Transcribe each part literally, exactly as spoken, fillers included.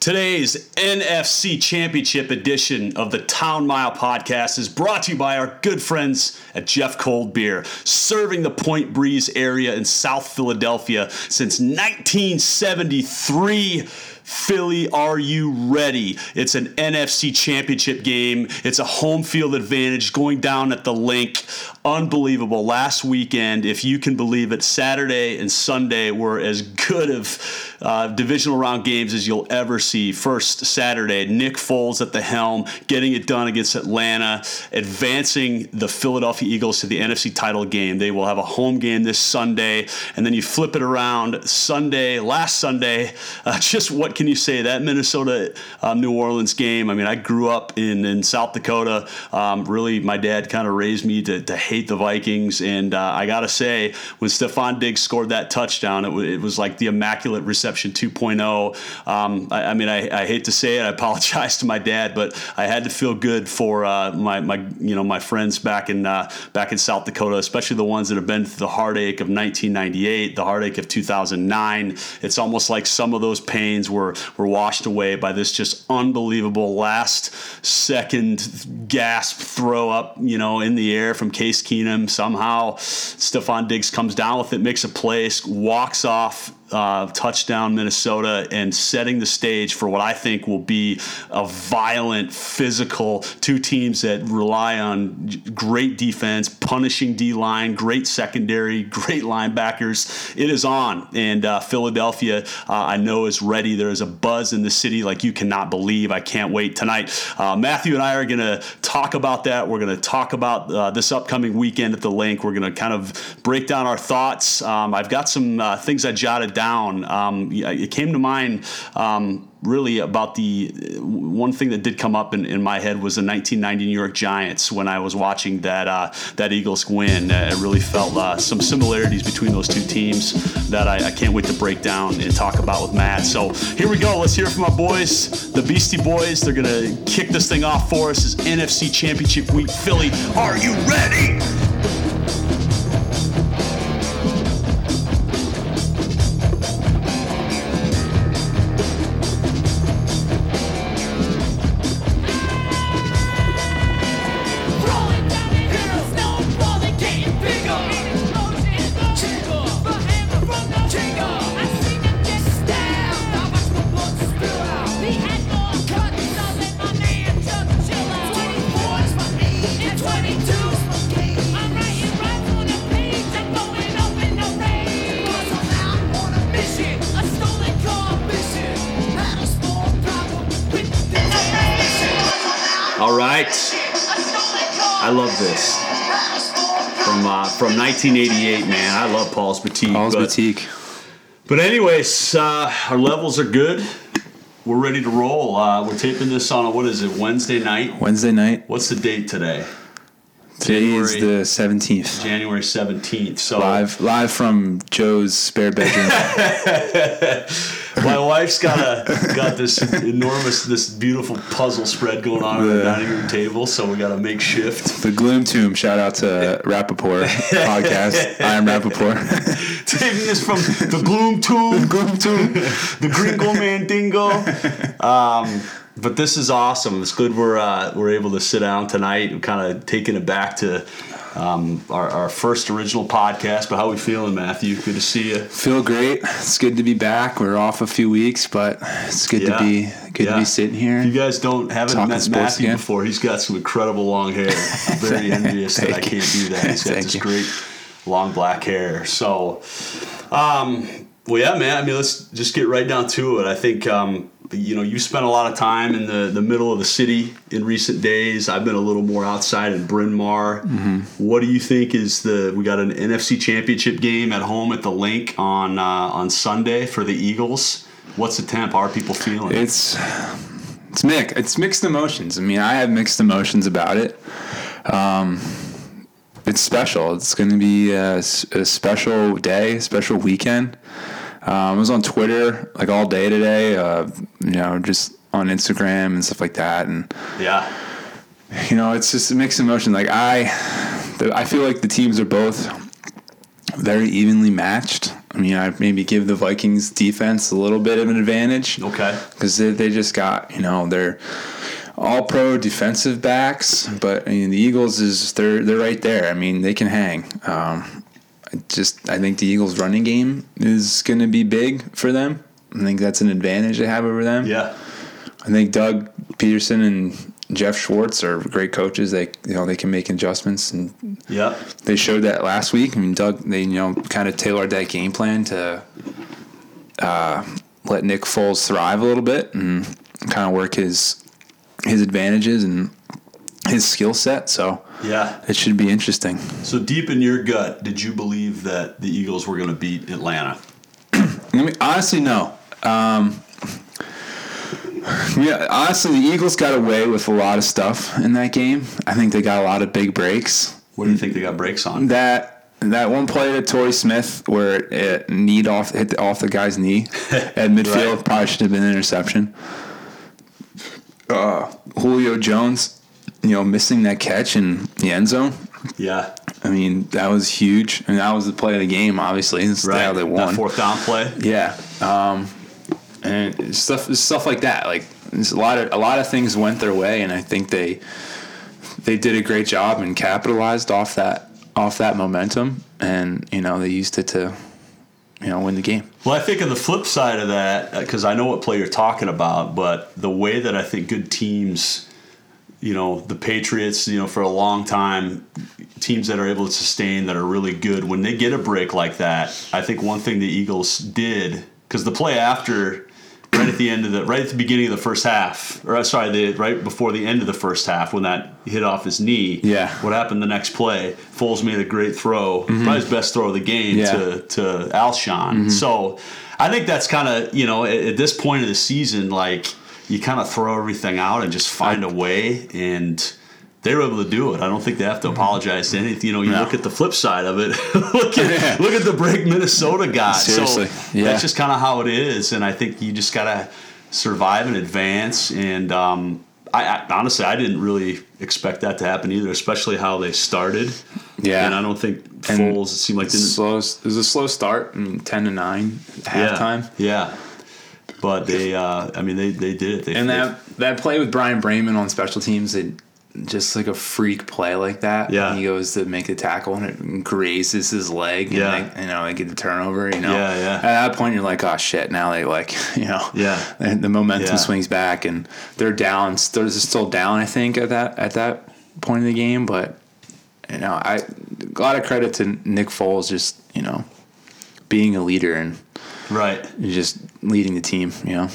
Today's N F C Championship edition of the Town Mile Podcast is brought to you by our good friends at Jeff Cold Beer, serving the Point Breeze area in South Philadelphia since nineteen seventy-three. Philly, are you ready? It's an N F C Championship game. It's a home field advantage going down at the Link. Unbelievable. Last weekend, if you can believe it, Saturday and Sunday were as good of uh, divisional round games as you'll ever see. First, Saturday, Nick Foles at the helm, getting it done against Atlanta, advancing the Philadelphia Eagles to the N F C title game. They will have a home game this Sunday, and then you flip it around Sunday, last Sunday, uh, just what can you say? That Minnesota uh, New Orleans game, I mean, I grew up in, in South Dakota. Um, really, my dad kind of raised me to, to hate the Vikings, and uh, I got to say, when Stephon Diggs scored that touchdown, it, w- it was like the Immaculate Reception two point oh. Um, I, I mean, I, I hate to say it, I apologize to my dad, but I had to feel good for uh, my, my, you know, my friends back in uh, back in South Dakota, especially the ones that have been through the heartache of nineteen ninety-eight, the heartache of two thousand nine. It's almost like some of those pains were were washed away by this just unbelievable last second gasp throw up, you know, in the air from Case Keenum. Somehow Stephon Diggs comes down with it, makes a play, walks off. Uh, touchdown Minnesota, and setting the stage for what I think will be a violent, physical, two teams that rely on great defense, punishing D-line, great secondary, great linebackers. It is on, and uh, Philadelphia, uh, I know, is ready. There is a buzz in the city like you cannot believe. I can't wait tonight. Uh, Matthew and I are going to talk about that. We're going to talk about uh, this upcoming weekend at the Link. We're going to kind of break down our thoughts. Um, I've got some uh, things I jotted down. Um, it came to mind um, really about the one thing that did come up in, in my head was the nineteen ninety New York Giants when I was watching that uh, that Eagles win. Uh, I really felt uh, some similarities between those two teams that I, I can't wait to break down and talk about with Matt. So here we go. Let's hear from our boys, the Beastie Boys. They're going to kick this thing off for us. It's N F C Championship Week. Philly, are you ready? All right, I love this from uh, from nineteen eighty-eight, man. I love Paul's Boutique. Paul's but, Boutique. But anyways, uh, our levels are good. We're ready to roll. Uh, we're taping this on a, what is it, Wednesday night? Wednesday night. What's the date today? Today January, is the seventeenth. January seventeenth. So live, live from Joe's spare bedroom. My wife's got a got this enormous, this beautiful puzzle spread going on at the dining room table, so we got to make shift. The Gloom Tomb. Shout out to Rappaport podcast. I am Rappaport. Taking this from the Gloom Tomb, the Gloom Tomb, the Gringo Mandingo. Um, but this is awesome. It's good we're uh, we're able to sit down tonight. We're kind of taking it back to um, our, our first original podcast. But how are we feeling, Matthew? Good to see you. Feel great. It's good to be back. We're off a few weeks, but it's good yeah. to be good yeah. to be sitting here. If you guys don't haven't met Matthew again. before, he's got some incredible long hair. I'm very envious that I can't do that. He's got this you. great long black hair. So, um, well, yeah, man. I mean, let's just get right down to it. I think. Um, You know, you spent a lot of time in the, the middle of the city in recent days. I've been a little more outside in Bryn Mawr. Mm-hmm. What do you think is the? We got an N F C Championship game at home at the Link on uh, on Sunday for the Eagles. What's the temp? How are people feeling? It's it's mixed. It's mixed emotions. I mean, I have mixed emotions about it. Um, it's special. It's going to be a, a special day, a special weekend. Um, I was on Twitter like all day today, uh, you know, just on Instagram and stuff like that. And, yeah, you know, it's just a mixed emotion. Like I, the, I feel like the teams are both very evenly matched. I mean, I maybe give the Vikings defense a little bit of an advantage. Okay. Because they, they just got, you know, they're all-pro defensive backs, but I mean, the Eagles is they're they're right there. I mean, they can hang. Um, I just I think the Eagles' running game is going to be big for them. I think that's an advantage they have over them. Yeah. I think Doug Peterson and Jeff Schwartz are great coaches. They you know they can make adjustments, and yeah, they showed that last week. I mean, Doug they you know kind of tailored that game plan to uh, let Nick Foles thrive a little bit and kind of work his his advantages and his skill set. So yeah, it should be interesting. So deep in your gut, did you believe that the Eagles were going to beat Atlanta? I mean, honestly, no. Um, yeah, honestly, the Eagles got away with a lot of stuff in that game. I think they got a lot of big breaks. What do you think they got breaks on? That that one play to Torrey Smith where it kneed off hit the, off the guy's knee at midfield right. Probably should have been an interception. Uh, Julio Jones, you know, missing that catch in the end zone. Yeah. I mean, that was huge. And that was the play of the game, obviously. That's right. how they won. That fourth down play. Yeah. Um, and stuff stuff like that. Like there's a lot of a lot of things went their way, and I think they they did a great job and capitalized off that off that momentum, and you know, they used it to you know win the game. Well, I think on the flip side of that, because I know what play you're talking about, but the way that I think good teams, you know, the Patriots, you know, for a long time, teams that are able to sustain, that are really good, when they get a break like that, I think one thing the Eagles did, because the play after, right at the end of the, right at the beginning of the first half, or sorry, the, right before the end of the first half, when that hit off his knee, yeah. What happened the next play? Foles made a great throw, mm-hmm. probably his best throw of the game yeah. to, to Alshon. Mm-hmm. So I think that's kind of, you know, at, at this point of the season, like, you kind of throw everything out and just find a way, and they were able to do it. I don't think they have to apologize to anything. You know, you no. look at the flip side of it. look at look at the break Minnesota got. Seriously, so yeah. That's just kind of how it is, and I think you just gotta survive and advance. And um, I, I honestly, I didn't really expect that to happen either, especially how they started. Yeah, and I don't think Foles. It seemed like didn't, slow. It was a slow start, and ten to nine at halftime. Yeah. yeah. But they, uh, I mean, they, they did it. They, and that that play with Brian Bremen on special teams, it just like a freak play like that. Yeah, he goes to make the tackle and it grazes his leg. And yeah, they, you know, they get the turnover. You know, yeah, yeah. At that point, you're like, oh shit! Now they like, you know, yeah, the momentum yeah. swings back, and they're down. They're still down, I think, at that at that point in the game. But you know, I a lot of credit to Nick Foles, just you know, being a leader and. Right. You're just leading the team, you know.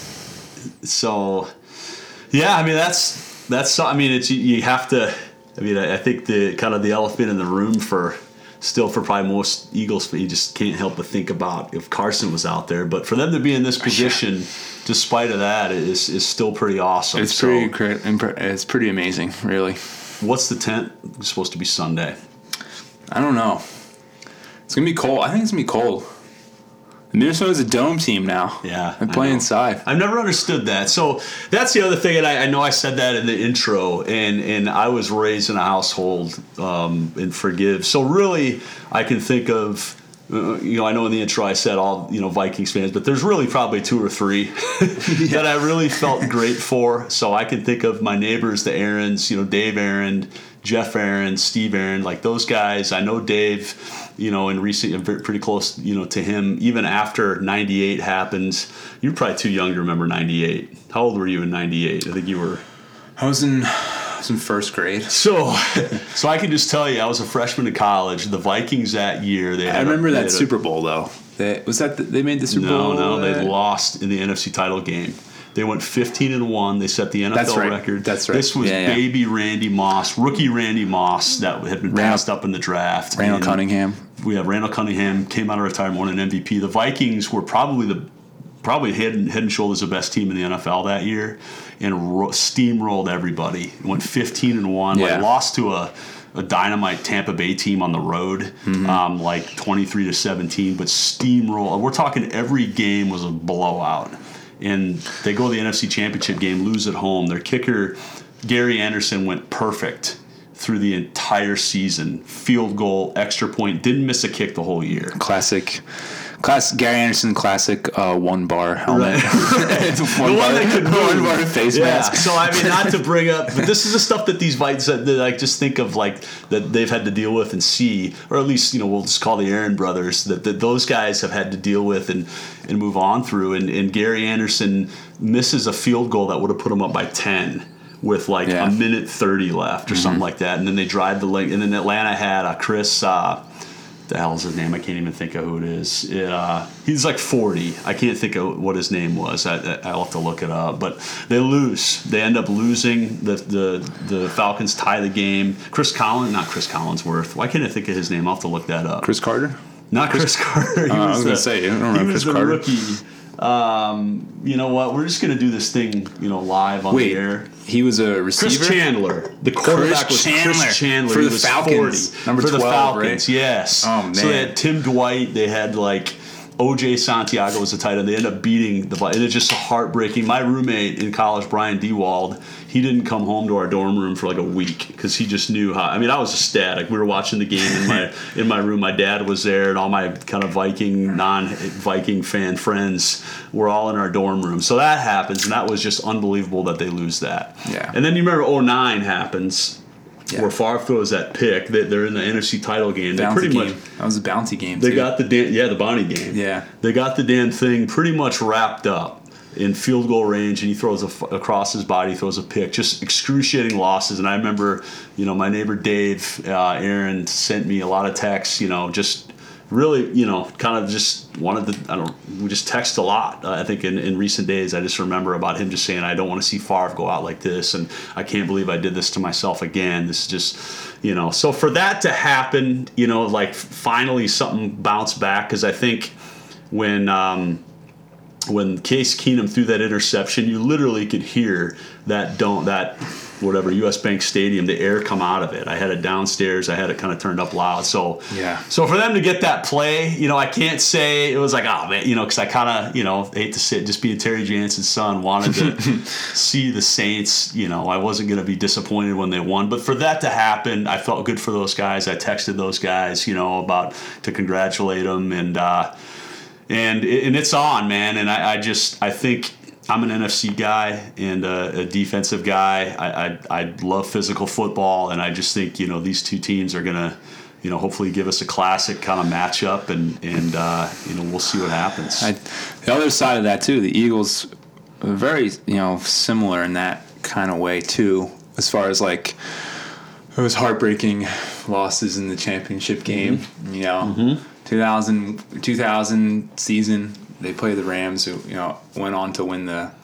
So, yeah, I mean that's that's. I mean it's you have to. I mean I think the kind of the elephant in the room for still for probably most Eagles, you just can't help but think about if Carson was out there. But for them to be in this position, despite of that, is is still pretty awesome. It's so, pretty. It's pretty amazing, really. What's the tent? It's supposed to be Sunday. I don't know. It's gonna be cold. I think it's gonna be cold. Minnesota's a dome team now. Yeah. They play inside. I've never understood that. So that's the other thing, and I, I know I said that in the intro, and, and I was raised in a household um, and forgive. So really, I can think of, uh, you know, I know in the intro I said all, you know, Vikings fans, but there's really probably two or three that I really felt great for. So I can think of my neighbors, the Aarons, you know, Dave Aaron, Jeff Aaron, Steve Aaron, like those guys. I know Dave, you know, in recent, I'm pretty close, you know, to him. Even after ninety-eight happened, you're probably too young to remember ninety-eight. How old were you in ninety-eight? I think you were. I was in, I was in first grade. So, so I can just tell you, I was a freshman in college. The Vikings that year, they. Had I remember a, that a, Super Bowl though. They, was that the, they made the Super no, Bowl? No, no, they uh, lost in the N F C title game. They went fifteen and one. They set the N F L That's right. record. That's right. This was yeah, yeah. baby Randy Moss, rookie Randy Moss that had been Randall, passed up in the draft. Randall and Cunningham. We have Randall Cunningham came out of retirement, won an M V P. The Vikings were probably the probably head and, head and shoulders the best team in the N F L that year, and ro- steamrolled everybody. Went fifteen and one. Yeah. Like lost to a. a dynamite Tampa Bay team on the road, mm-hmm. um, like twenty-three to seventeen, but steamroll. We're talking every game was a blowout. And they go to the N F C Championship game, lose at home. Their kicker, Gary Anderson, went perfect through the entire season. Field goal, extra point, didn't miss a kick the whole year. Classic Class Gary Anderson classic uh, one bar helmet. Right. one the bar, one that could move. one bar face yeah. mask. So I mean, not to bring up, but this is the stuff that these fights that, that I just think of, like that they've had to deal with and see, or at least you know we'll just call the Aaron brothers that, that those guys have had to deal with and and move on through. And, and Gary Anderson misses a field goal that would have put him up by ten. With like yeah. a minute thirty left or mm-hmm. something like that, and then they drive the length. And then Atlanta had uh, Chris. Uh, the hell's his name? I can't even think of who it is. Uh, he's like forty. I can't think of what his name was. I, I'll have to look it up. But they lose. They end up losing. The the the Falcons tie the game. Chris Collins, not Chris Collinsworth. Why can't I think of his name? I'll have to look that up. Chris Carter. Not Chris, Chris Carter. He uh, was I was going to say. I don't remember he Chris was the Carter. Rookie. Um, you know what? We're just gonna do this thing, you know, live on Wait, the air. He was a receiver. Chris Chandler, the quarterback Chris was Chandler. Chris Chandler for he the was Falcons, forty. number for the twelve, Falcons. right? Yes. Oh man. So they had Tim Dwight. They had like O J Santiago was the tight end. They ended up beating the. And it's just heartbreaking. My roommate in college, Brian Dewald, he didn't come home to our dorm room for like a week because he just knew how. I mean, I was ecstatic. We were watching the game in my in my room. My dad was there, and all my kind of Viking, non-Viking fan friends were all in our dorm room. So that happens, and that was just unbelievable that they lose that. Yeah. And then you remember oh nine happens. Yeah. Where Favre throws that pick, they, they're in the N F C title game. They bounty pretty game. much That was a bounty game. They too. got the damn, yeah the bounty game. Yeah, they got the damn thing pretty much wrapped up in field goal range, and he throws a, across his body, throws a pick. Just excruciating losses. And I remember, you know, my neighbor Dave, uh, Aaron sent me a lot of texts. You know, just really, you know, kind of just wanted to. I don't. We just text a lot. Uh, I think in, in recent days, I just remember about him just saying, "I don't want to see Favre go out like this," and I can't believe I did this to myself again. This is just, you know. So for that to happen, you know, like finally something bounced back, because I think when. Um, When Case Keenum threw that interception, you literally could hear that don't that whatever U S Bank Stadium, the air come out of it. I had it downstairs. I had it kind of turned up loud. So yeah. So for them to get that play, you know, I can't say it was like, oh man, you know, because I kind of, you know, hate to sit just being Terry Jansen's son, wanted to see the Saints. You know, I wasn't going to be disappointed when they won, but for that to happen, I felt good for those guys. I texted those guys, you know, about to congratulate them and. uh And and it's on, man. And I, I just I think I'm an N F C guy and a, a defensive guy. I, I I love physical football, and I just think you know these two teams are gonna, you know, hopefully give us a classic kind of matchup, and and uh, you know we'll see what happens. I, the other side of that too, the Eagles are very you know similar in that kind of way too, as far as like those heartbreaking losses in the championship game. Mm-hmm. You know. Mm-hmm. two thousand, two thousand season, they played the Rams, who you know went on to win the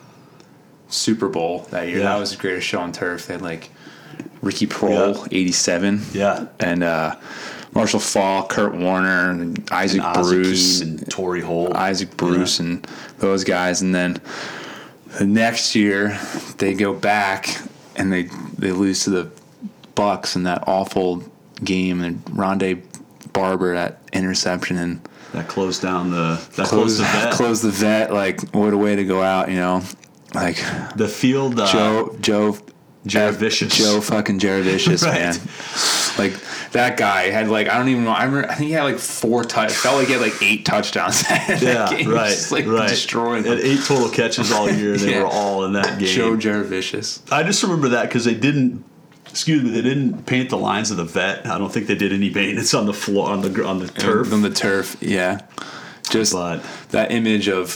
Super Bowl that year. Yeah. That was the greatest show on turf. They had like Ricky Prohl, yeah. eighty-seven, yeah, and uh, Marshall Faulk, Kurt Warner, and Isaac and Bruce, and Torrey Holt, Isaac Bruce, yeah. and those guys. And then the next year, they go back and they they lose to the Bucks in that awful game, and Rondé Barber, that interception, and that closed down the that closed, closed the vet. Closed the vet. Like, what a way to go out, you know? Like the field. Uh, Joe Joe Jaravicious. Joe fucking Jaravicious, right. man. Like that guy had like I don't even know. I remember I think he had like four touch. Felt like he had like eight touchdowns. that yeah, game. right, Just, like, right. Destroying them. Had eight total catches all year. They yeah. were all in that game. Joe Jaravicious. I just remember that because they didn't. Excuse me, they didn't paint the lines of the vet. I don't think they did any maintenance on the floor on the on the turf. On the turf, yeah. Just but, that image of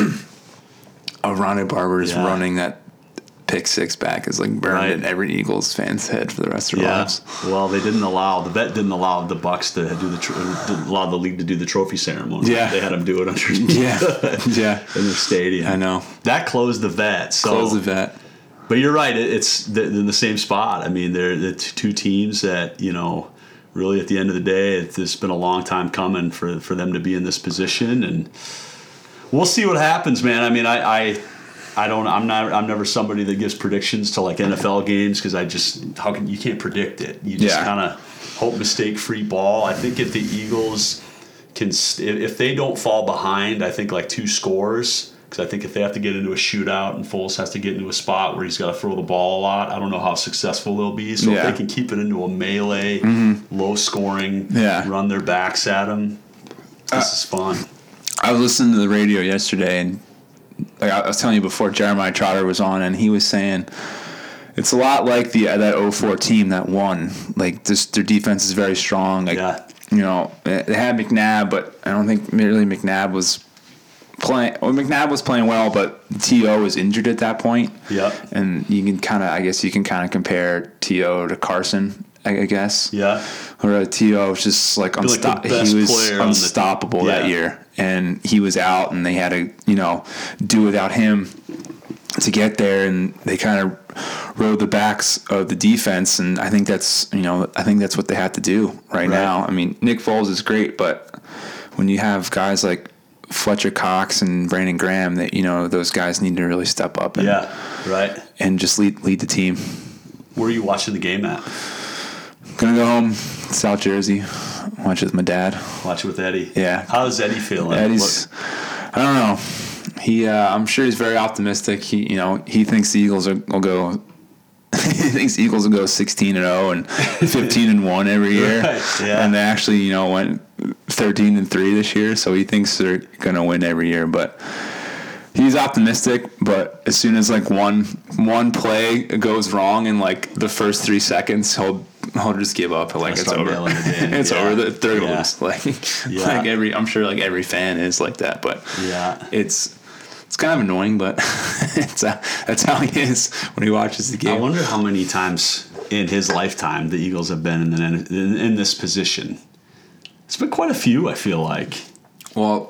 of Rondé Barber's yeah. running that pick six back is like burned right. in every Eagles fan's head for the rest of their yeah. lives. Well, they didn't allow the vet didn't allow the Bucks to do the didn't allow the league to do the trophy ceremony. Yeah, they had them do it underneath. Yeah, yeah, in the stadium. I know that closed the vet. So closed the vet. But you're right. It's in the same spot. I mean, they're the two teams that, you know, really at the end of the day, it's been a long time coming for, for them to be in this position, and we'll see what happens, man. I mean, I, I, I don't. I'm not. I'm never somebody that gives predictions to like N F L games because I just how can you can't predict it. You just yeah. kind of hope mistake-free ball. I think if the Eagles can, if they don't fall behind, I think like two scores. I think if they have to get into a shootout and Foles has to get into a spot where he's got to throw the ball a lot, I don't know how successful they'll be. So yeah. if they can keep it into a melee, mm-hmm. low scoring, yeah. run their backs at him, this uh, is fun. I was listening to the radio yesterday, and like I was telling you before, Jeremiah Trotter was on, and he was saying it's a lot like the uh, that oh four team that won. Like, this, their defense is very strong. Like, yeah. you know, they had McNabb, but I don't think really McNabb was playing. Well, McNabb was playing well, but T O was injured at that point. Yep. And you can kind of, I guess, you can kind of compare T O to Carson, I, I guess. Yeah. Where T O was just like, unsto- like he was unstoppable the, yeah. that year, and he was out, and they had to, you know, do without him to get there, and they kind of rode the backs of the defense, and I think that's, you know, I think that's what they have to do right, right. now. I mean, Nick Foles is great, but when you have guys like Fletcher Cox and Brandon Graham, that, you know, those guys need to really step up and yeah, right, and just lead lead the team. Where are you watching the game at? Gonna go home, South Jersey, watch it with my dad. Watch it with Eddie. Yeah. How's Eddie feeling? Eddie's, what? I don't know. He, uh, I'm sure he's very optimistic. He, you know, he thinks the Eagles are, will go. he thinks the Eagles will go sixteen and oh and fifteen and one every year. Right, yeah. And they actually, you know, went thirteen and three this year. So he thinks they're gonna win every year. But he's optimistic. But as soon as like one one play goes wrong in like the first three seconds, he'll he'll just give up. Like, it's over. It it's yeah. over. They're gonna yeah. lose. Like, yeah. like every, I'm sure like every fan is like that. But yeah, it's. It's kind of annoying, but it's uh, that's how he is when he watches the game. I wonder how many times in his lifetime the Eagles have been in, in, in this position. It's been quite a few, I feel like. Well,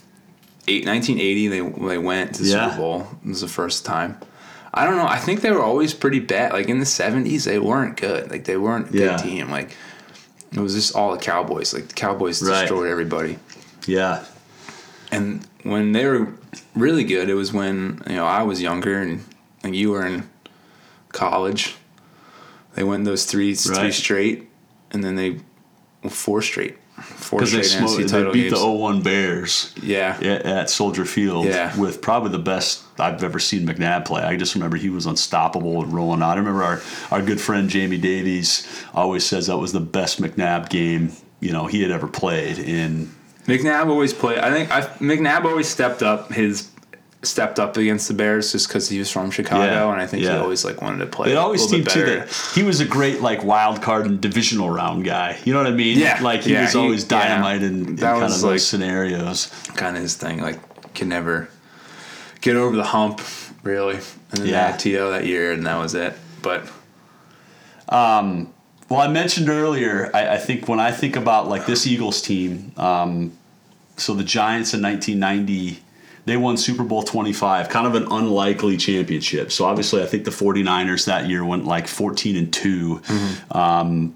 eight, nineteen eighty, they they went to the yeah. Super Bowl. It was the first time. I don't know. I think they were always pretty bad. Like, in the seventies, they weren't good. Like, they weren't a good yeah. team. Like, it was just all the Cowboys. Like, the Cowboys right. destroyed everybody. Yeah. And when they were really good, it was when, you know, I was younger and, and you were in college. They went those three right. three straight, and then they well, four straight. Four straight they, smoked, they beat games. The oh one Bears. Yeah. At Soldier Field. Yeah. With probably the best I've ever seen McNabb play. I just remember he was unstoppable and rolling out. I remember our, our good friend Jamie Davies always says that was the best McNabb game, you know, he had ever played in. McNabb always played. I think I, McNabb always stepped up his stepped up against the Bears just because he was from Chicago, yeah, and I think yeah. he always like wanted to play. It always a little seemed bit too better. that he was a great like wild card and divisional round guy. You know what I mean? Yeah, like he yeah, was always he, dynamite yeah. in, in that kind was of those like, scenarios. Kind of his thing. Like, can never get over the hump, really. And then yeah. they had T O that year, and that was it. But um, well, I mentioned earlier. I, I think when I think about like this Eagles team. Um, So the Giants in nineteen ninety, they won Super Bowl twenty-five, kind of an unlikely championship. So obviously I think the 49ers that year went like fourteen and two. Mm-hmm. Um,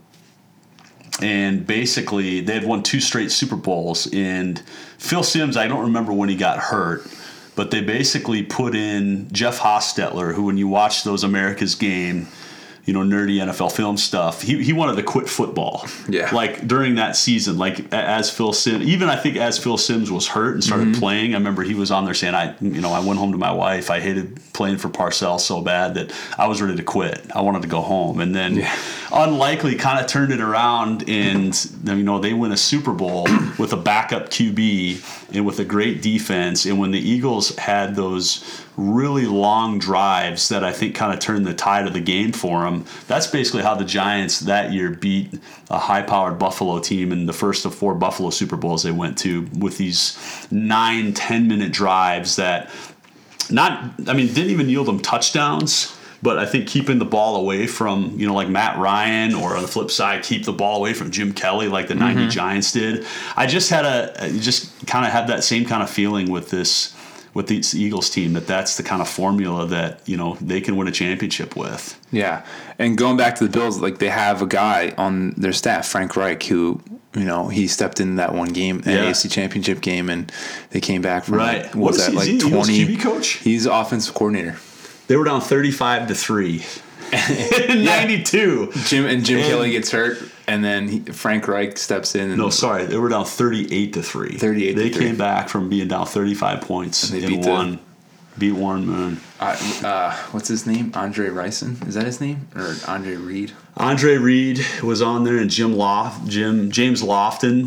and basically they had won two straight Super Bowls. And Phil Simms, I don't remember when he got hurt, but they basically put in Jeff Hostetler, who when you watch those America's Game, you know, nerdy N F L film stuff, he he wanted to quit football. Yeah. Like, during that season, like, as Phil Simms, even I think as Phil Simms was hurt and started mm-hmm. playing, I remember he was on there saying, I, you know, I went home to my wife. I hated playing for Parcells so bad that I was ready to quit. I wanted to go home. And then yeah. unlikely kind of turned it around, and, you know, they win a Super Bowl with a backup Q B and with a great defense. And when the Eagles had those really long drives that I think kind of turned the tide of the game for them, that's basically how the Giants that year beat a high-powered Buffalo team in the first of four Buffalo Super Bowls they went to, with these nine, ten-minute drives that not, I mean, didn't even yield them touchdowns, but I think keeping the ball away from, you know, like Matt Ryan, or on the flip side, keep the ball away from Jim Kelly like the mm-hmm. ninety Giants did. I just had a, just kind of had that same kind of feeling with this, with this Eagles team, that that's the kind of formula that, you know, they can win a championship with. Yeah. And going back to the Bills, like, they have a guy on their staff, Frank Reich, who, you know, he stepped in that one game, an yeah. A F C championship game, and they came back from right. Like, what was that, he, like he twenty? Q B coach? He's offensive coordinator. They were down thirty-five to three in ninety-two. Jim and Jim and, Kelly gets hurt, and then he, Frank Reich steps in. And no, sorry, they were down thirty-eight to three. Thirty-eight. They to three. came back from being down thirty-five points and, and they beat won. The, beat Warren Moon. Uh, uh, what's his name? Andre Rison? Is that his name? Or Andre Reed? Andre Reed was on there, and Jim Loft, Jim James Lofton.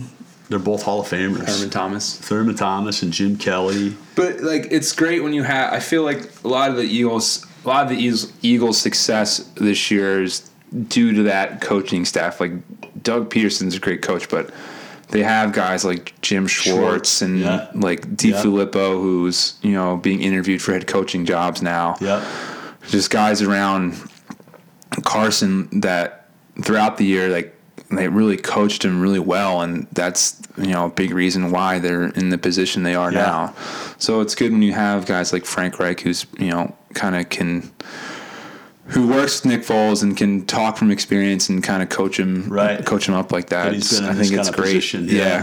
They're both Hall of Famers. Thurman Thomas. Thurman Thomas and Jim Kelly. But like, it's great when you have. I feel like a lot of the Eagles, a lot of the Eagles, Eagles' success this year is due to that coaching staff. Like Doug Peterson's a great coach, but they have guys like Jim Schwartz, Schwartz and yeah. like DiFilippo, yeah. who's you know being interviewed for head coaching jobs now. Yeah, just guys around Carson that throughout the year, like. They really coached him really well, and that's you know a big reason why they're in the position they are yeah. now. So it's good when you have guys like Frank Reich, who's you know kind of can, who works with Nick Foles and can talk from experience and kind of coach him, right. coach him up like that. He's been in I think it's great. Position, yeah. yeah.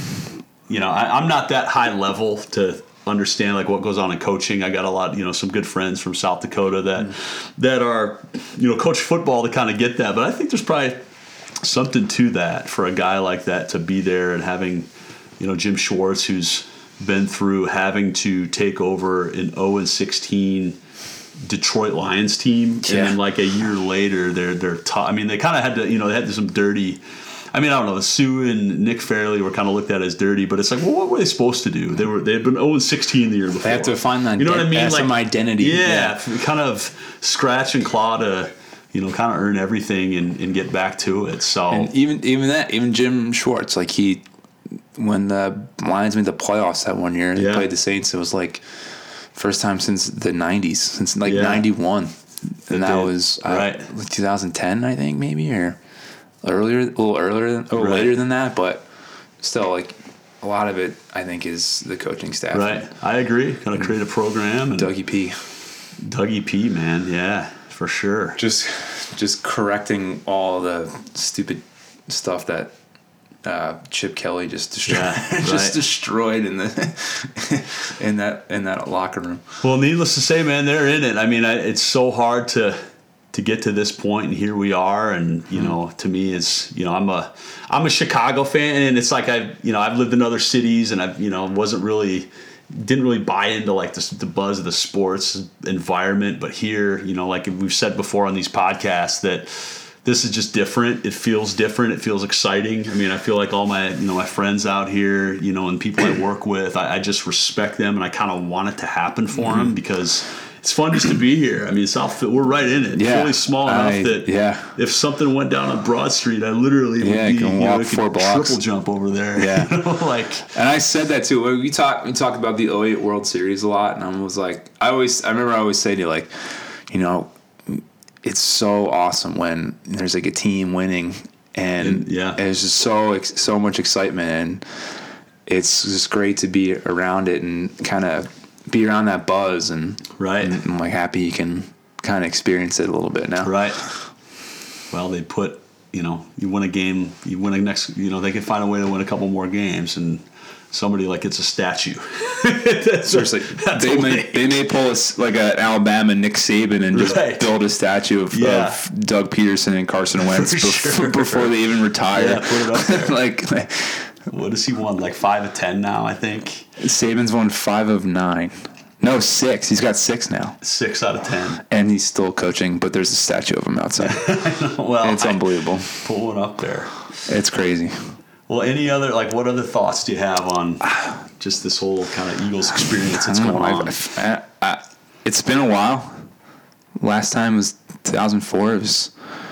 You know, I, I'm not that high level to understand like what goes on in coaching. I got a lot, you know, some good friends from South Dakota that mm. that are you know coach football to kind of get that, but I think there's probably something to that for a guy like that to be there and having, you know, Jim Schwartz, who's been through having to take over an oh and sixteen Detroit Lions team, yeah. and then like a year later, they're they're tough. I mean, they kind of had to, you know, they had some dirty. I mean, I don't know. Sue and Nick Fairley were kind of looked at as dirty, but it's like, well, what were they supposed to do? They were they had been oh and sixteen the year before. They have to find that. You know what I mean? Like some identity. Yeah, yeah, kind of scratch and claw to. You know, kind of earn everything and, and get back to it. So and even even that, even Jim Schwartz, like he, when the Lions made the playoffs that one year, and yeah. they played the Saints. It was like first time since the nineties, since like yeah. ninety-one, and that did. was uh, right. twenty ten, I think, maybe or earlier, a little earlier, than, or right. later than that. But still, like a lot of it, I think, is the coaching staff. Right, I agree. Kind of create a program. And Dougie P. Dougie P. Man, yeah. For sure. Just just correcting all the stupid stuff that uh, Chip Kelly just destroyed, yeah, just right. destroyed in the in that in that locker room. Well, needless to say, man, they're in it. I mean, I, it's so hard to to get to this point, and here we are. And you mm-hmm. know, to me, it's you know, I'm a I'm a Chicago fan, and it's like I you know I've lived in other cities, and I've you know wasn't really. Didn't really buy into like the, the buzz of the sports environment, but here, you know, like we've said before on these podcasts, that this is just different. It feels different. It feels exciting. I mean, I feel like all my, you know, my friends out here, you know, and people I work with, I, I just respect them, and I kind of want it to happen for mm-hmm. them because it's fun just to be here. I mean, South we're right in it. Yeah. Philly's small enough I, that yeah. if something went down on Broad Street, I literally yeah, would be, can you walk know, four blocks. triple jump over there. Yeah, you know, like. And I said that too. We talked we talked about the oh eight World Series a lot, and I was like, I always I remember I always say to you like, you know, it's so awesome when there's like a team winning, and, and yeah, there's just so so much excitement, and it's just great to be around it and kind of. Be around that buzz, and right. and I'm like happy you can kind of experience it a little bit now. Right. Well, they put, you know, you win a game, you win a next, you know, they can find a way to win a couple more games, and somebody like it's a statue. Seriously, they may they may pull a, like an Alabama Nick Saban and just right. build a statue of, yeah. of Doug Peterson and Carson Wentz before, sure. before they even retire. Yeah, put it up there. like, like, what has he won? Like five of ten now, I think. Saban's won five of nine. No, six. He's got six now. Six out of ten. And he's still coaching, but there's a statue of him outside. I know. Well, it's unbelievable. Put one up there. It's crazy. Well, any other, like, what other thoughts do you have on just this whole kind of Eagles experience that's going know, on? I, I, it's been a while. Last time was two thousand four. It was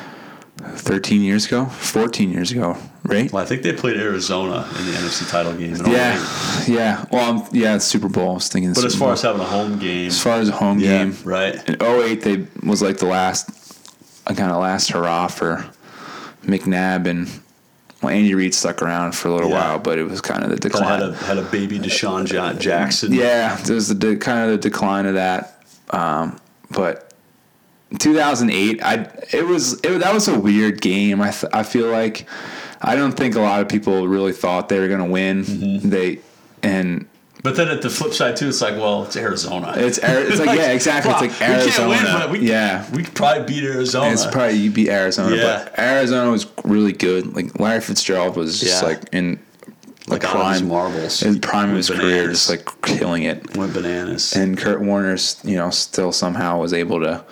thirteen years ago, fourteen years ago, right? Well, I think they played Arizona in the N F C title game. In yeah, yeah. Well, um, yeah, it's Super Bowl. I was thinking. But Super as far Bowl. as having a home game, as far as a home yeah, game, right? In oh eight, they was like the last, uh, kind of last hurrah for McNabb, and well, Andy Reid stuck around for a little yeah. while, but it was kind of the decline. Had a, had a baby Deshaun Jackson. Yeah, there's the de- kind of the decline of that, um, but. two thousand eight, I it was it, that was a weird game. I th- I feel like I don't think a lot of people really thought they were going to win. Mm-hmm. They and but then at the flip side too, it's like, well, it's Arizona. It's it's like, like yeah, exactly. Well, it's like Arizona. We can't win, but we yeah, we could probably beat Arizona. It's probably you beat Arizona, yeah. but Arizona was really good. Like Larry Fitzgerald was just yeah. like in like prime marbles, in prime of his bananas. career, just like killing it. Went bananas. And Kurt Warner's, you know, still somehow was able to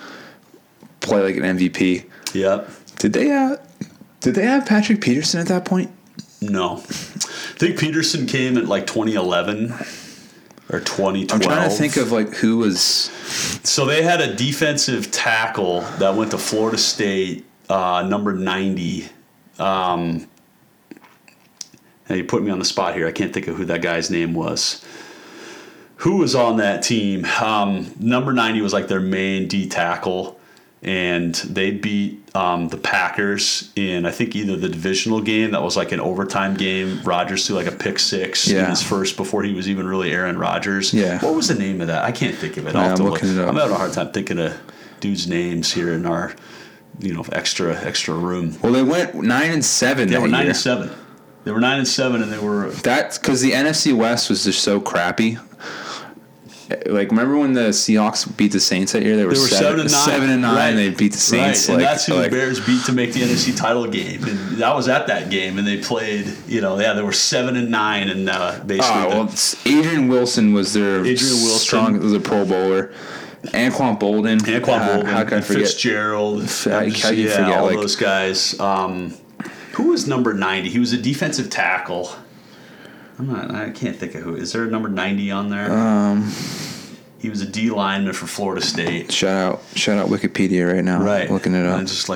play like an M V P. Yep. Did they uh did they have Patrick Peterson at that point? No. I think Peterson came at like twenty eleven or twenty twelve. I'm trying to think of like who was. So they had a defensive tackle that went to Florida State, uh, number ninety. Um, and you put me on the spot here. I can't think of who that guy's name was. Who was on that team? Um, number ninety was like their main D tackle, and they beat um, the Packers in, I think, either the divisional game that was like an overtime game. Rodgers threw like a pick six yeah. in his first before he was even really Aaron Rodgers. Yeah. What was the name of that? I can't think of it. I'll Yeah, have I'm to looking look. it up. I'm having a hard time thinking of dudes' names here in our, you know, extra extra room. Well, they went nine and seven. They that were nine year. and seven. They were nine and seven, and they were. That's because the N F C West was just so crappy. Like, remember when the Seahawks beat the Saints that year? They were, They were seven, seven and nine. Seven and nine. Right. And they beat the Saints. Right. And like, that's who like, the Bears beat to make the N F C title game. And that was at that game, and they played. You know, yeah, they were seven and nine, and uh, basically. Oh, well, Adrian Wilson was their Adrian Wilson. strong, was a Pro Bowler. Anquan Bolden. Anquan uh, Bolden, how can I forget? Fitzgerald. How can you yeah, forget, all like- those guys. Um, who was number ninety? He was a defensive tackle. I'm not. I can't think of who. Is there a number ninety on there? Um, he was a D lineman for Florida State. shout out, shout out Wikipedia right now. Right, looking it up. I'm just like,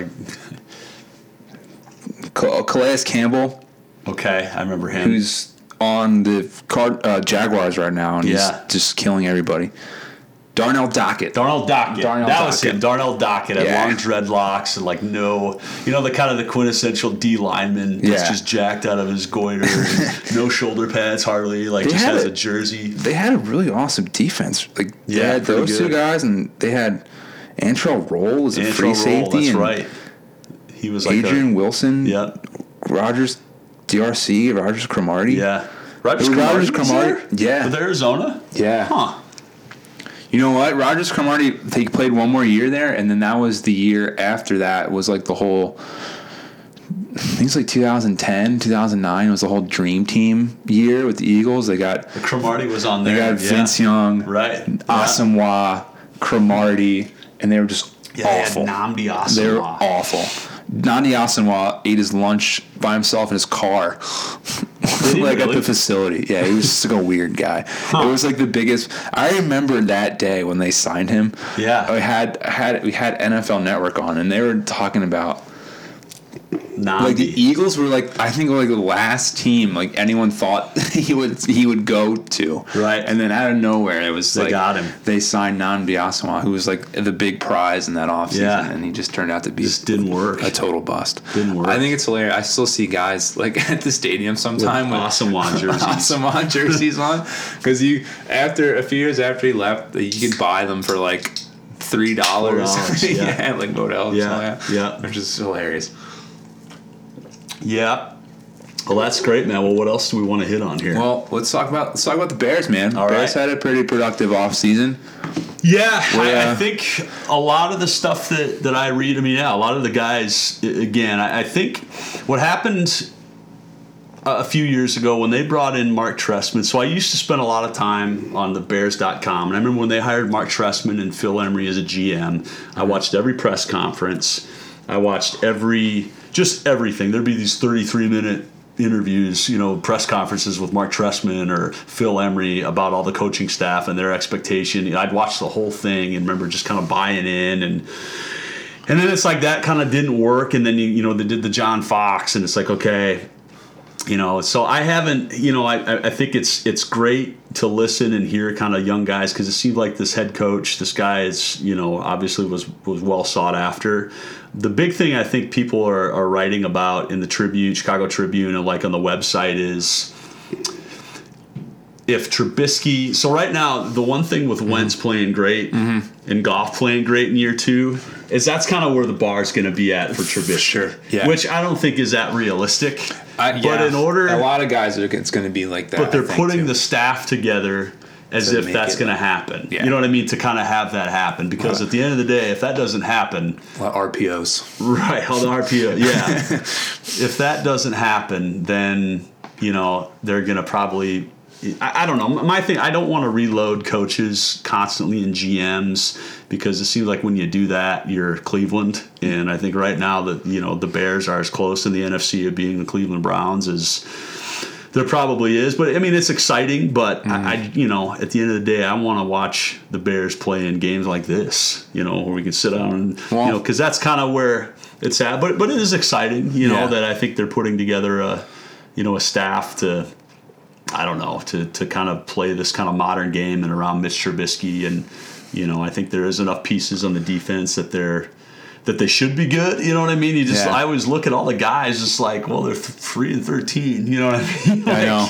Cal- Calais Campbell, okay, I remember him. who's on the Card- uh, Jaguars right now, and Yeah. he's just killing everybody. Darnell Dockett. Darnell Dockett. Darnell that was Dockett. him. Darnell Dockett had Yeah. long dreadlocks and like no, you know, the kind of the quintessential D lineman that's Yeah. just jacked out of his goiter, and no shoulder pads hardly, like They just had has a- a jersey. They had a really awesome defense. Like they Yeah, had pretty those two good. guys, and they had Antrell Roll was a Antrell free Roll, safety, that's and right. He was like Adrian a, Wilson, yeah, Rogers, D R C, Rogers Cromartie. yeah. Rogers It was Cromartie, Rogers was Cromartie, there? yeah. With Arizona. Yeah. Huh. You know what? Rogers Cromartie, they played one more year there, and then that was the year after that was like the whole. I think it's like two thousand ten, two thousand nine was the whole Dream Team year with the Eagles. They got Cromartie was on they there. got yeah. Vince Young, Right. Asamoah, Cromartie, and they were just Yeah, awful. they had Nnamdi Asomugha. They were awful. Nnamdi Asomugha ate his lunch by himself in his car, he like at really? the facility. Yeah, he was just like a weird guy. Huh. It was like the biggest. I remember that day when they signed him. Yeah. I had had we had N F L Network on, and they were talking about. Nnamdi. Like the Eagles were like I think like the last team like anyone thought he would he would go to. Right. And then out of nowhere it was They like got him. They signed Nnamdi Asomugha, who was like the big prize in that offseason, Yeah. and he just turned out to be Just didn't work. a total bust. Didn't work. I think it's hilarious. I still see guys like at the stadium sometime with, Asamoah jerseys. Asamoah jerseys on because you after a few years after he left, you could buy them for like three dollars. four dollars, yeah. yeah, like Modell. Yeah, yeah. which is hilarious. Yeah. Well, that's great, man. Well, what else do we want to hit on here? Well, let's talk about let's talk about the Bears, man. All Bears right. had a pretty productive offseason. yeah, I, uh, I think a lot of the stuff that, that I read, I mean, yeah, a lot of the guys, i- again, I, I think what happened a few years ago when they brought in Mark Trestman. So I used to spend a lot of time on the Bears dot com. And I remember when they hired Mark Trestman and Phil Emery as a G M, I watched every press conference. I watched every, just everything. There'd be these thirty-three minute interviews, you know, press conferences with Mark Trestman or Phil Emery about all the coaching staff and their expectation. I'd watch the whole thing and remember just kind of buying in, and and then it's like that kind of didn't work, and then you you know they did the John Fox, and it's like, okay, you know, so I haven't, you know, I I think it's it's great to listen and hear kind of young guys, because it seemed like this head coach, this guy is, you know, obviously was was well sought after. The big thing I think people are, are writing about in the Tribune, Chicago Tribune, and like on the website is if Trubisky. So right now, the one thing with Wentz playing great Mm-hmm. and Goff playing great in year two is that's kind of where the bar's going to be at for Trubisky. Sure, yeah. Which I don't think is that realistic. I, but in order, a lot of guys are it's going to be like that. but they're I think, putting too. the staff together as To if make that's it going to like- happen. yeah. You know what I mean? To kind of have that happen, because Right. at the end of the day, if that doesn't happen, A lot of R P Os. right, on the R P O, yeah. If that doesn't happen, then, you know, they're going to probably I, I don't know. My thing, I don't want to reload coaches constantly in G Ms because it seems like when you do that, you're Cleveland. And I think right now that, you know, the Bears are as close in the N F C of being the Cleveland Browns as there probably is. But, I mean, it's exciting. But, mm. I, I, you know, at the end of the day, I want to watch the Bears play in games like this, you know, where we can sit down and, well, you know, because that's kind of where it's at. But, but it is exciting, you know, yeah. that I think they're putting together a, you know, a staff to, I don't know, to, to kind of play this kind of modern game and around Mitch Trubisky. And, you know, I think there is enough pieces on the defense that they're, that they should be good. You know what I mean? You just, yeah. I always look at all the guys just like, well, they're three and thirteen. You know what I mean? Like, I know.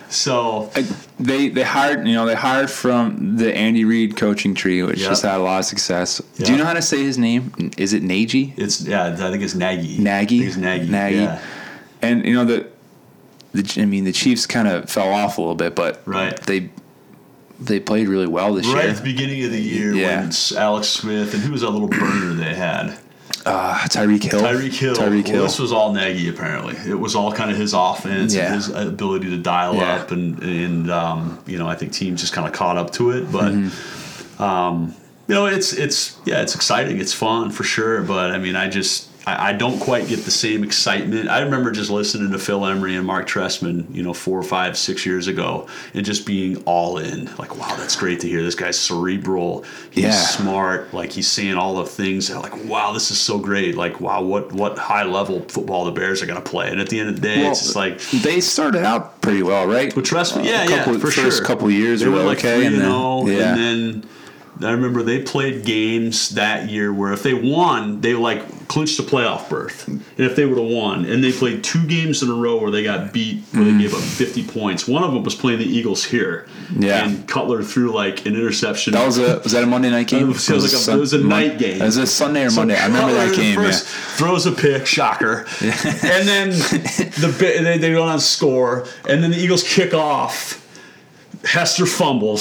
So I, they they hired you know they hired from the Andy Reid coaching tree, which yep. just had a lot of success. Yep. Do you know how to say his name? Is it Nagy? It's yeah, I think it's Nagy. Nagy. It's Nagy. Nagy. Yeah. And you know the, the I mean the Chiefs kind of fell off a little bit, but right. they they played really well this right year. Right at the beginning of the year yeah. when Alex Smith and who was that little burner they had? Uh, Tyreek Hill. Tyreek Hill. Tyreek Hill. Well, this was all Nagy, apparently. It was all kind of his offense yeah. and his ability to dial yeah. up. And, and um, you know, I think teams just kind of caught up to it. But, mm-hmm. um, you know, it's, it's yeah, it's exciting. It's fun for sure. But, I mean, I just – I don't quite get the same excitement. I remember just listening to Phil Emery and Mark Trestman, you know, four or five, six years ago, and just being all in. Like, wow, that's great to hear. This guy's cerebral. He's yeah. smart. Like, he's saying all the things. That, like, wow, this is so great. Like, wow, what what high level football the Bears are going to play. And at the end of the day, well, it's just like they started out pretty well, right? With Trestman, uh, yeah, couple, yeah, for first sure. First couple of years, they were like okay, three and and then oh, yeah. and then. I remember they played games that year where if they won, they like clinched a playoff berth. And if they would have won, and they played two games in a row where they got beat, where mm. they gave up fifty points. One of them was playing the Eagles here. Yeah. And Cutler threw like an interception. That was a was that a Monday night game? It was, it was, like a, sun, it was a night game. It was a Sunday or so Monday. I remember Cutler that game. First yeah. Throws a pick, shocker. Yeah. And then the they they go on score, and then the Eagles kick off. Hester fumbles.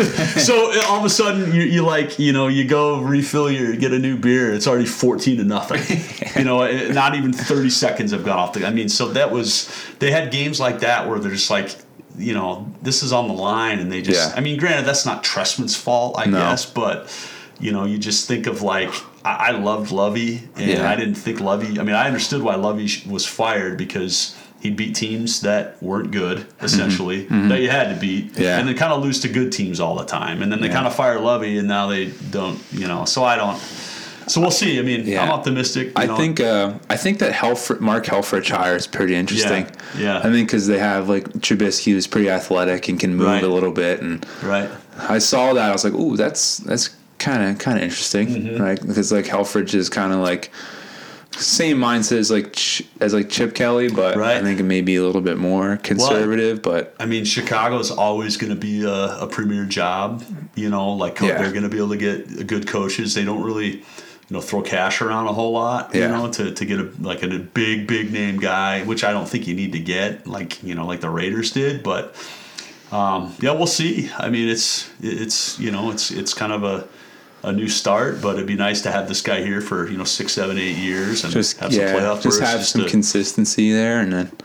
So all of a sudden you you like, you know, you go refill your get a new beer, it's already fourteen to nothing. You know, not even thirty seconds have gone off the I mean, so that was they had games like that where they're just like, you know, this is on the line and they just yeah. I mean, granted that's not Trestman's fault, I no. guess, but you know, you just think of like I, I loved Lovey and yeah. I didn't think Lovey I mean, I understood why Lovey was fired because he beat teams that weren't good, essentially, mm-hmm. that you had to beat, yeah. and then kind of lose to good teams all the time. And then they yeah. kind of fire Lovey, and now they don't, you know. So I don't. So we'll see. I mean, yeah. I'm optimistic. You I know. think. Uh, I think that Helfrich, Mark Helfrich hire is pretty interesting. Yeah. yeah. I think because they have like Trubisky, who's pretty athletic and can move right. a little bit, and right. I saw that. I was like, ooh, that's that's kind of kind of interesting, mm-hmm. right? Because like Helfrich is kind of like. Same mindset as like Ch- as like Chip Kelly, but right. I think it may be a little bit more conservative. Well, but I mean, Chicago's always going to be a, a premier job. You know, like co- yeah. they're going to be able to get good coaches. They don't really, you know, throw cash around a whole lot. Yeah. You know, to, to get a like a big big name guy, which I don't think you need to get like you know like the Raiders did. But um, yeah, we'll see. I mean, it's it's you know it's it's kind of a. a new start, but it'd be nice to have this guy here for, you know, six, seven, eight years and just, have some yeah, playoff just have just some to, consistency there. And then,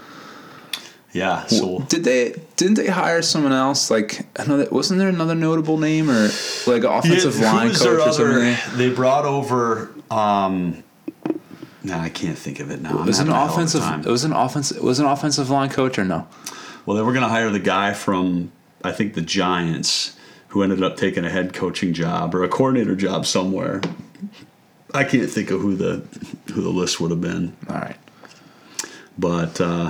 yeah. So did they, didn't they hire someone else? Like, another, wasn't there another notable name or like offensive yeah, line coach or other, something? They brought over, um, no, I can't think of it now. It was an offensive, it was an offensive, was an offensive line coach or no? Well, they were going to hire the guy from, I think the Giants, who ended up taking a head coaching job or a coordinator job somewhere. I can't think of who the who the list would have been. All right. But, uh,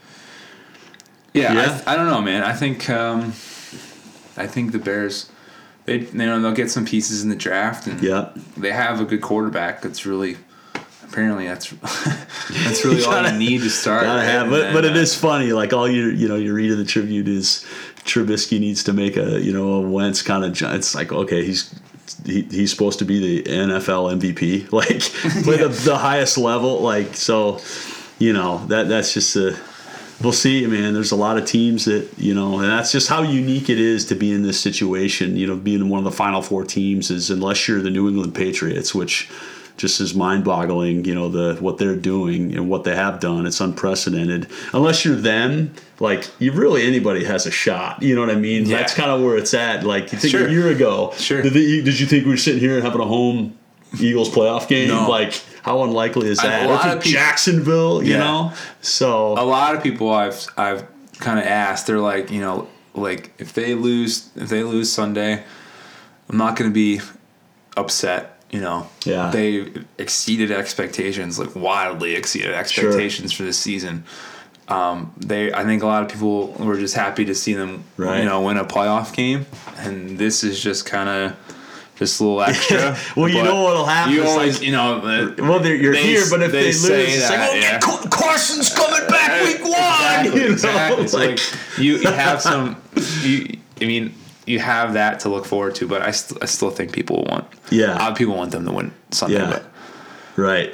yeah, yeah. I, I don't know, man. I think um, I think the Bears, they you know they'll get some pieces in the draft, and yeah. they have a good quarterback. That's really apparently that's that's really all you need to start. Gotta right? have, but then, but it uh, is funny. Like all you you know you read in the Tribune is Trubisky needs to make a you know a Wentz kind of. It's like okay he's. He, he's supposed to be the N F L M V P, like play yeah. the, the highest level, like so. You know that that's just a. We'll see, man. There's a lot of teams that you know, and that's just how unique it is to be in this situation. You know, being one of the Final Four teams is unless you're the New England Patriots, which just is mind-boggling. You know, the what they're doing and what they have done. It's unprecedented. Unless you're them, like you really anybody has a shot. You know what I mean? Yeah. That's kind of where it's at. Like you think Sure. a year ago, Sure. did, they, did you think we were sitting here and having a home Eagles playoff game? No. Like how unlikely is I- that? a Or lot if of people- Jacksonville, you Yeah. know. So A lot of people I've I've kind of asked, they're like, you know, like if they lose if they lose Sunday, I'm not going to be upset. You know, Yeah. they exceeded expectations, like wildly exceeded expectations for this season. Um, they, I think a lot of people were just happy to see them, Right. you know, win a playoff game, and this is just kind of just a little extra. Well, you But know what'll happen You is, always, like- you know, the, well, they're, you're they- here, but if they, they lose, say it's that, like, oh, yeah. Car- Carson's coming back week one. Exactly, You know? exactly. It's So, like, like, you, you have some. You, I mean, you have that to look forward to, but I, st- I still think people want. Yeah. A lot of people want them to win Sunday. Yeah. But right.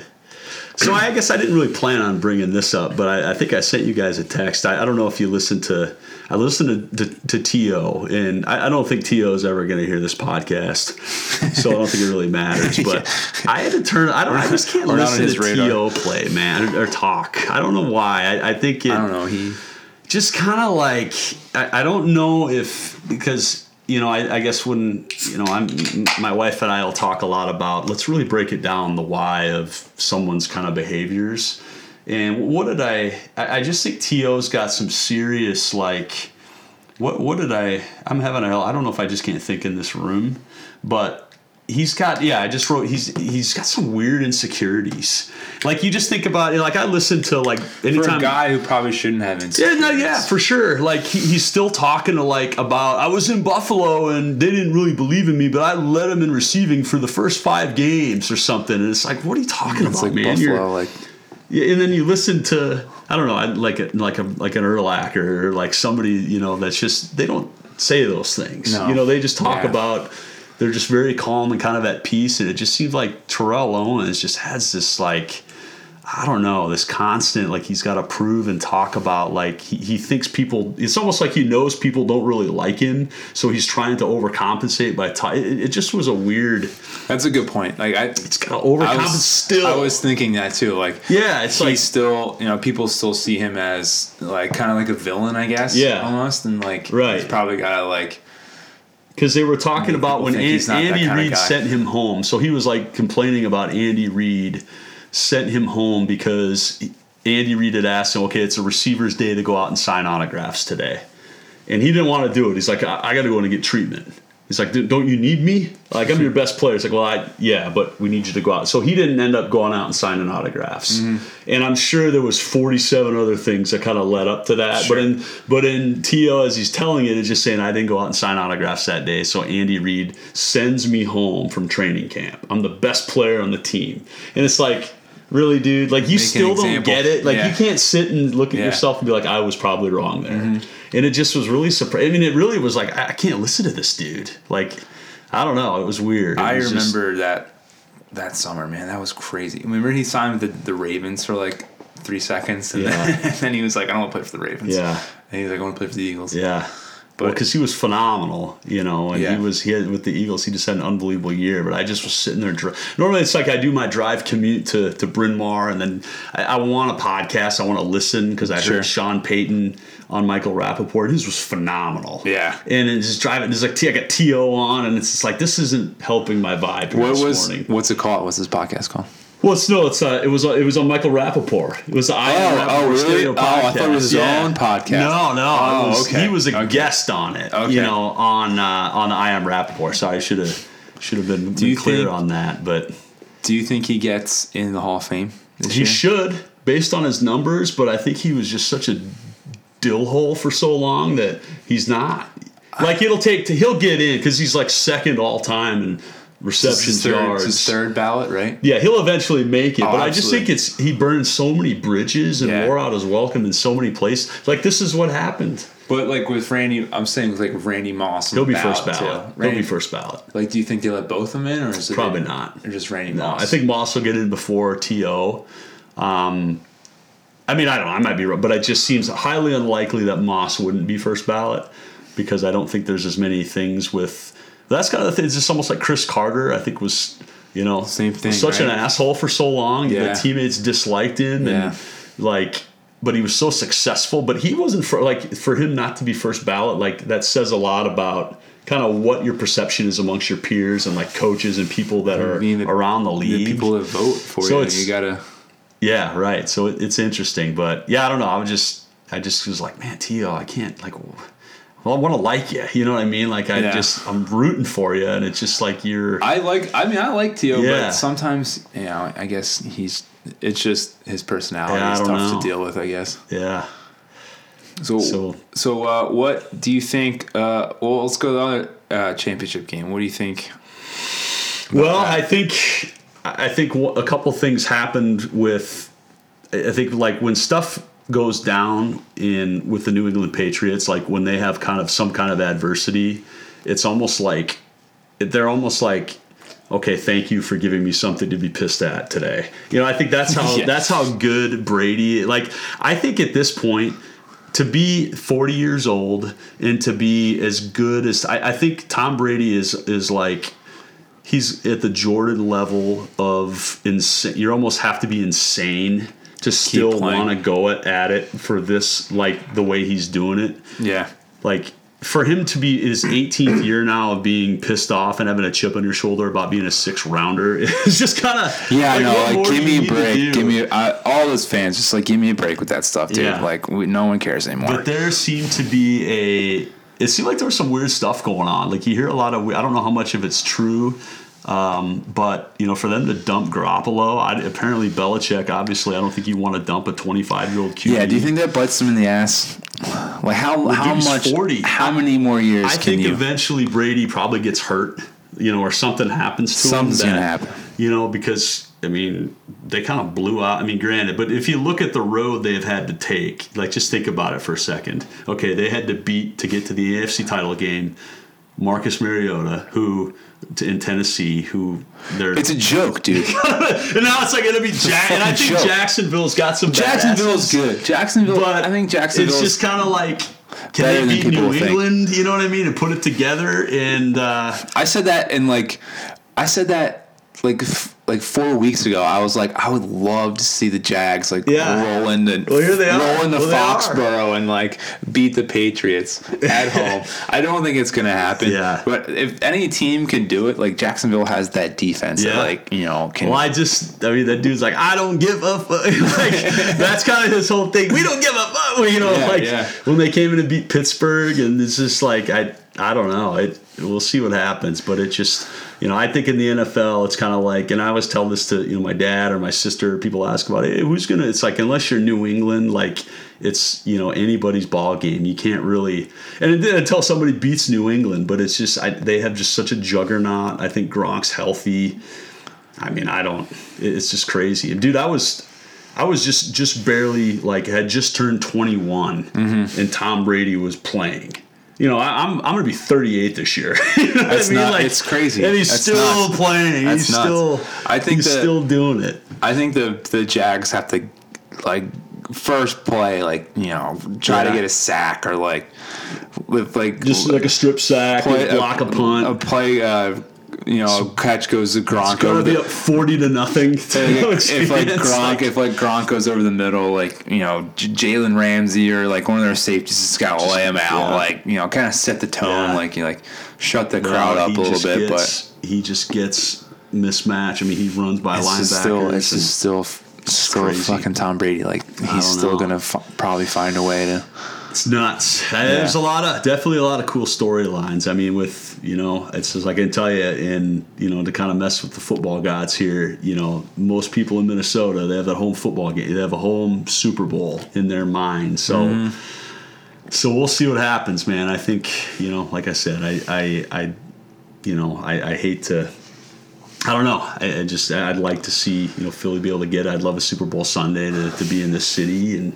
So I guess I didn't really plan on bringing this up, but I, I think I sent you guys a text. I, I don't know if you listened to. I listened to, to, to T O, and I, I don't think T O is ever going to hear this podcast, so I don't think it really matters. But I had to turn. I don't. I just can't We're not on listen his to radar. T O play, man, or, or talk. I don't know why. I, I think it. I don't know. He. Just kind of like I, I don't know if because you know I, I guess when you know I'm my wife and I will talk a lot about let's really break it down the why of someone's kind of behaviors. And what did I I, I just think T O's got some serious like what what did I I'm having a I don't know if I just can't think in this room, but he's got yeah I just wrote he's he's got some weird insecurities. Like you just think about it, like I listen to like anytime For a guy who probably shouldn't have yeah, insecurities. no, yeah, for sure. Like he, he's still talking to like about I was in Buffalo and they didn't really believe in me, but I led them in receiving for the first five games or something. And it's like, what are you talking It's about, like man? Buffalo, You're- like yeah, and then you listen to I don't know, I like a, like a like an Urlacher or like somebody you know that's just they don't say those things. No. You know, they just talk Yeah. about. They're just very calm and kind of at peace, and it just seems like Terrell Owens just has this like. I don't know, this constant, like he's got to prove and talk about, like he, he thinks people, it's almost like he knows people don't really like him. So he's trying to overcompensate by, t- it, it just was a weird, that's a good point. Like I, it's got to overcompensate I was, still. I was thinking that too. Like yeah, it's he's like, still, you know, people still see him as like kind of like a villain, I guess. Yeah. almost, and like Right. he's probably got to like. because they were talking about people when think An- he's not that Andy kinda Reid guy. sent him home. So he was like complaining about Andy Reid sent him home because Andy Reid had asked him, okay, it's a receiver's day to go out and sign autographs today. And he didn't want to do it. He's like, I, I got to go in and get treatment. He's like, don't you need me? Like, I'm your best player. It's like, well, I, yeah, but we need you to go out. So he didn't end up going out and signing autographs. Mm-hmm. And I'm sure there was forty-seven other things that kind of led up to that. Sure. But in but in T O, as he's telling it, it's just saying, I didn't go out and sign autographs that day. So Andy Reid sends me home from training camp. I'm the best player on the team. And it's like, really, dude? Like, you Make an still don't example. get it? Like, Yeah. you can't sit and look at Yeah. yourself and be like, I was probably wrong there. And it just was really surprising. I mean, it really was like, I I can't listen to this dude. Like, I don't know. It was weird. It I was just- remember that that summer, man. That was crazy. Remember he signed with the, the Ravens for like three seconds, and, Yeah. then, and then he was like, "I don't want to play for the Ravens." Yeah. and he was like, "I want to play for the Eagles." Yeah. But- Well, because he was phenomenal, you know, and Yeah. he was he had with the Eagles. He just had an unbelievable year. But I just was sitting there. Dri- Normally, it's like I do my drive commute to to Bryn Mawr, and then I, I want a podcast. I want to listen because I Sure. heard Sean Payton on Michael Rappaport. His was phenomenal. Yeah. and it's just driving. It's like T- I got T O on, and it's just like this isn't helping my vibe here What this was morning. what's it called? What's this podcast called? Well, it's no, it's uh, it was uh, it was on Michael Rappaport. It was the I Am Oh, Rappaport oh, really? Stereo Oh, I thought it was his podcast. own podcast. No, no, Oh, it was, okay. he was a Okay. guest on it. Okay. You know, on uh, on the I Am Rappaport. So I should have should have been, been you clear think- on that, but Do you think he gets in the Hall of Fame this he year? should based on his numbers. But I think he was just such a dill hole for so long that he's not. Like it'll take to he'll get in because he's like second all time in This receptions, is third, yards. this is third ballot, right? Yeah, he'll eventually make it, Oh, but I just think absolutely. it's he burned so many bridges and Yeah. wore out his welcome in so many places. Like this is what happened. But like with Randy, I'm saying like with Randy Moss, on He'll the be first ballot, ballot. too. He'll Randy, be first ballot. Like, do you think they let both of them in, or is it Probably not. Or just Randy No, Moss? I think Moss will get in before T O. Um, I mean, I don't know. I might be wrong, but it just seems highly unlikely that Moss wouldn't be first ballot because I don't think there's as many things with. That's kind of the thing. It's just almost like Chris Carter. I think was You know, same thing. Was such right? an asshole for so long. Yeah. The teammates disliked him, Yeah. and like, but he was so successful. But he wasn't for like for him not to be first ballot. Like that says a lot about kind of what your perception is amongst your peers and like coaches and people that are I mean, the, around the league. The people that vote for so you, it's, you gotta. Yeah, right. So it, it's interesting, but yeah, I don't know. I was just, I just was like, man, Tio, I can't like. Well, I want to like you. You know what I mean? Like I yeah. just, I'm rooting for you, and it's just like you're. I like. I mean, I like Tio, yeah. but sometimes, you know, I guess he's. It's just his personality yeah, is tough know. to deal with, I guess. Yeah. So, so, so uh, what do you think? Uh, well, let's go to the other uh, championship game. What do you think? Well, that? I think, I think a couple things happened with. I think like when stuff goes down in with the New England Patriots, like when they have kind of some kind of adversity, it's almost like they're almost like, okay, thank you for giving me something to be pissed at today. You know, I think that's how yes. that's how good Brady. Like, I think at this point, to be forty years old and to be as good as I, I think Tom Brady is is like. He's at the Jordan level of insane. You almost have to be insane to still want to go at, at it for this, like the way he's doing it. Yeah. Like for him to be his eighteenth year now of being pissed off and having a chip on your shoulder about being a sixth rounder, it's just kind of yeah. like, No, like give me a break. Give me I, all those fans just like give me a break with that stuff, dude. Yeah. Like we, no one cares anymore. But there seemed to be a. It seemed like there was some weird stuff going on. Like you hear a lot of. I don't know how much of it's true. Um, but, you know, for them to dump Garoppolo, I, apparently Belichick, obviously, I don't think you want to dump a twenty-five-year-old Q B. Yeah, do you think that bites them in the ass? Like, how well, how much, forty. how many more years I can think you? eventually Brady probably gets hurt, you know, or something happens to Something's him. Something's that, going to happen. You know, because, I mean, they kind of blew out. I mean, granted, but if you look at the road they've had to take, like, just think about it for a second. Okay, they had to beat, to get to the A F C title game, Marcus Mariota, who... in Tennessee, who they're it's a joke, dude. And now it's like gonna be Jack, and I think joke. Jacksonville's got some. Jacksonville's badasses, good. Jacksonville, but I think Jacksonville. It's just kind of like, can they beat New England? Think. You know what I mean? And put it together. And uh, I said that, and like, I said that like f- like four weeks ago. I was like, I would love to see the Jags like yeah. roll into well, here they roll are. into well, Foxborough and like beat the Patriots at home. I don't think it's gonna happen. Yeah. But if any team can do it, like Jacksonville has that defense. Yeah. That, like you know, can. Well, I just, I mean, that dude's like, I don't give a fuck. Like that's kind of his whole thing. We don't give a fuck. You know, yeah, like yeah. when they came in and beat Pittsburgh, and it's just like I, I don't know. It. We'll see what happens, but it just. You know, I think in the N F L, it's kind of like, and I always tell this to, you know, my dad or my sister, people ask about, hey, who's going to, it's like, unless you're New England, like, it's, you know, anybody's ball game. You can't really, and until somebody beats New England, but it's just, I, they have just such a juggernaut. I think Gronk's healthy. I mean, I don't, it's just crazy. Dude, I was, I was just, just barely, like, had just turned twenty-one, mm-hmm. and Tom Brady was playing. You know, I, I'm I'm gonna be thirty-eight this year. You know That's what I mean? not, like, it's crazy. and he's That's still nuts. playing. That's he's nuts. still, I think he's that, still doing it. I think the the Jags have to like first play, like you know, try yeah. to get a sack or like with like just like a strip sack, play, block a, a punt, a play. Uh, you know, catch goes to Gronk. It's gonna be the, up forty to nothing. To if, if like Gronk, like, if like Gronk goes over the middle, like you know, J- Jalen Ramsey or like one of their safeties just gotta lay him out, yeah. like you know, kind of set the tone, yeah. like you like shut the crowd no, up a little bit. Gets, but he just gets mismatch. I mean, he runs by it's linebackers. Just still, it's just still, still crazy. fucking Tom Brady. Like he's still know. gonna f- probably find a way to. It's nuts. Yeah. There's a lot of definitely a lot of cool storylines. I mean, with you know, it's just I can tell you, and you know, to kind of mess with the football gods here. You know, most people in Minnesota, they have that home football game. They have a home Super Bowl in their mind. So, mm-hmm. so we'll see what happens, man. I think you know, like I said, I, I, I you know, I, I hate to. I don't know. I, I just I'd like to see you know Philly be able to get it. I'd love a Super Bowl Sunday to, to be in this city and.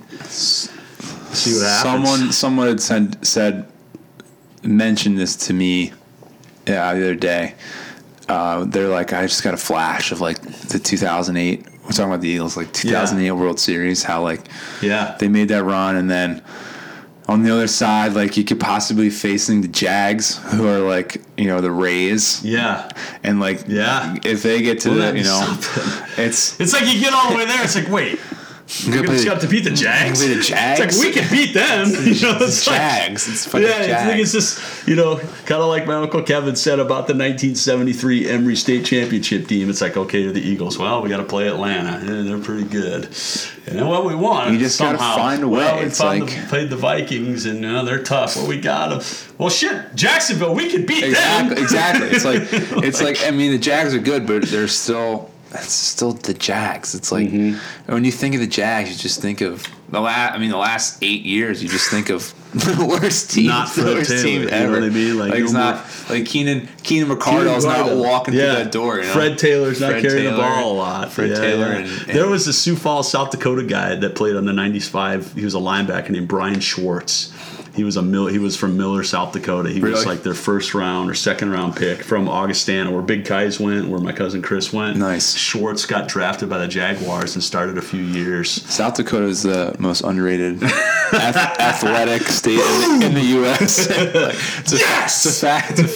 See what happens. Someone, someone had said, said, mentioned this to me yeah, the other day. Uh, they're like, I just got a flash of like the two thousand eight. We're talking about the Eagles, like two thousand eight yeah. World Series. How like, yeah, they made that run, and then On the other side, like you could possibly facing the Jags, who are like, you know, the Rays. Yeah. And like, yeah, if they get to well, the, you know, something. it's it's like you get all the way there. It's like, wait, we just got to beat the Jags. Play the Jags. It's like we can beat them. You know, it's Jags. Like, it's fucking yeah, Jags. I think it's just, you know, kind of like my Uncle Kevin said about the nineteen seventy-three Emory State Championship team. It's like, okay, to the Eagles. Well, we got to play Atlanta. Yeah, they're pretty good. And then what we won. You just got to find a way. Well, we it's found like, the, played the Vikings, and you know, they're tough. Well, we got them. Well, shit, Jacksonville, we can beat exactly, them. Exactly. It's like, it's like, I mean, the Jags are good, but they're still, it's still the Jags. It's like, mm-hmm. when you think of the Jags, you just think of the last, I mean, the last eight years, you just think of the worst team, not the worst Taylor, team you ever. know what I mean? Like, like it's no not, more. like Keenan, Keenan McCardell's not walking yeah. through that door. You know? Fred Taylor's Fred not carrying Taylor, the ball a lot. Fred yeah, Taylor. yeah. And, and there was a Sioux Falls, South Dakota guy that played on the ninety-five. He was a linebacker named Brian Schwartz. He was a Mil- he was from Miller, South Dakota. He really? was like their first round or second round pick from Augustana, where Big Kais went, where my cousin Chris went. Nice. Schwartz got drafted by the Jaguars and started a few years. South Dakota is the most underrated ath- athletic state in the, in the U S like, it's, a, yes! it's a fact. It's a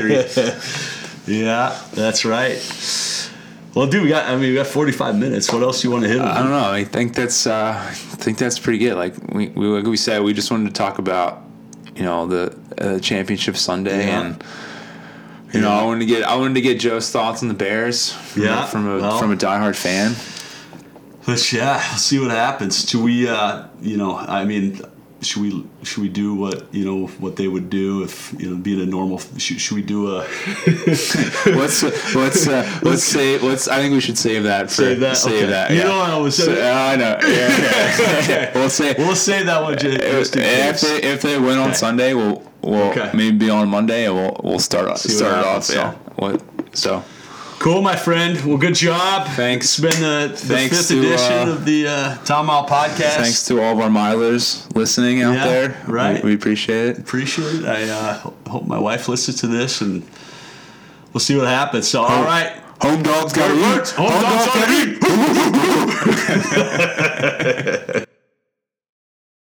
factory. Yeah, that's right. Well, dude, we got. I mean, we got forty-five minutes. What else do you want to hit on? Uh, I don't know. I think that's. Uh, I think that's pretty good. Like we, we, like we said, we just wanted to talk about, you know, the uh, championship Sunday, yeah. and you yeah. know, I wanted to get. I wanted to get Joe's thoughts on the Bears. From yeah, a, from a well, from a diehard fan. Let's yeah, let's see what happens. Do we? Uh, you know, I mean. Should we should we do what you know what they would do if you know being a normal should, should we do a let's uh, let's uh, let's say let's I think we should save that for save that save okay. that you yeah. know what I was saying so, uh, I know yeah, yeah. okay. we'll say we'll save that one just, just in if case. they if they win on okay. Sunday we'll we'll okay. maybe be on Monday and we'll we'll start off, See start it off so. yeah what so. Cool, my friend. Well, good job. Thanks. It's been the, the fifth to, edition uh, of the uh, Town Mile Podcast. Thanks to all of our milers listening out yeah, there. Right. We, we appreciate it. Appreciate it. I uh, hope my wife listens to this, and we'll see what happens. So, all right. Home dogs got to eat. Home, Home dogs, dogs got to eat.